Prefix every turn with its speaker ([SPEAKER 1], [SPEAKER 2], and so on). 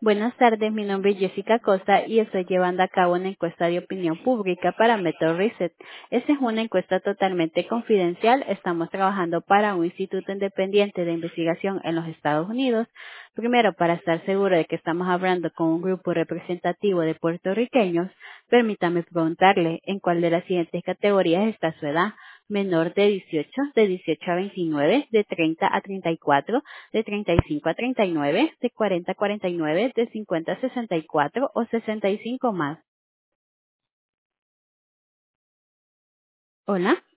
[SPEAKER 1] Buenas tardes, mi nombre es Jessica Costa y estoy llevando a cabo una encuesta de opinión pública para Method Research. Esta es una encuesta totalmente confidencial. Estamos trabajando para un instituto independiente de investigación en los Estados Unidos. Primero, para estar seguro de que estamos hablando con un grupo representativo de puertorriqueños, permítame preguntarle en cuál de las siguientes categorías está su edad. Menor de 18, de 18 a 29, de 30 a 34, de 35 a 39, de 40 a 49, de 50 a 64 o 65 más. Hola.